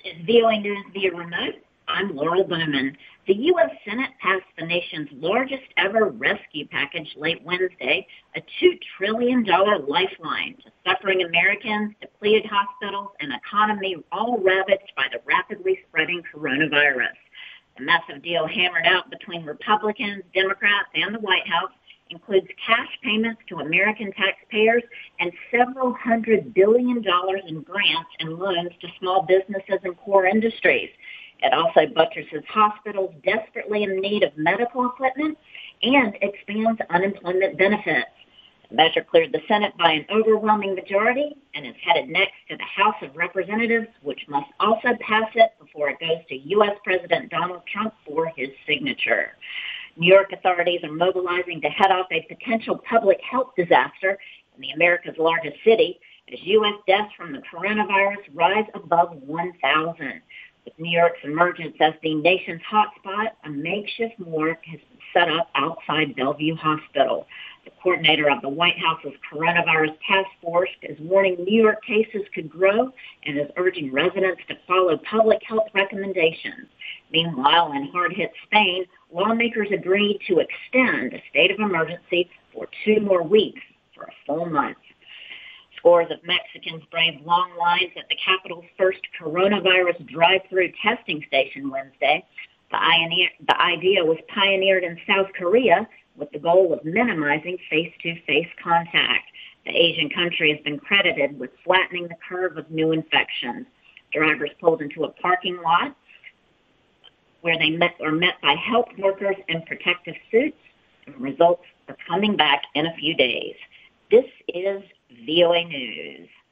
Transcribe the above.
This is VOA News via remote. I'm Laurel Bowman. The U.S. Senate passed the nation's largest ever rescue package late Wednesday, a $2 trillion lifeline to suffering Americans, depleted hospitals, and economy all ravaged by the rapidly spreading coronavirus. The massive deal hammered out between Republicans, Democrats, and the White House includes cash payments to American taxpayers and several $100 billion in grants and loans to small businesses and core industries. It also buttresses hospitals desperately in need of medical equipment and expands unemployment benefits. The measure cleared the Senate by an overwhelming majority and is headed next to the House of Representatives, which must also pass it before it goes to U.S. President Donald Trump for his signature. New York authorities are mobilizing to head off a potential public health disaster in the America's largest city as U.S. deaths from the coronavirus rise above 1,000. With New York's emergence as the nation's hotspot, a makeshift morgue has been set up outside Bellevue Hospital. The coordinator of the White House's coronavirus task force is warning New York cases could grow and is urging residents to follow public health recommendations. Meanwhile, in hard-hit Spain, lawmakers agreed to extend a state of emergency for 2 more weeks for a full month. Scores of Mexicans braved long lines at the capital's first coronavirus drive-through testing station Wednesday. The idea was pioneered in South Korea with the goal of minimizing face-to-face contact. The Asian country has been credited with flattening the curve of new infections. Drivers pulled into a parking lot where they were met by health workers in protective suits, and results are coming back in a few days. This is VOA News.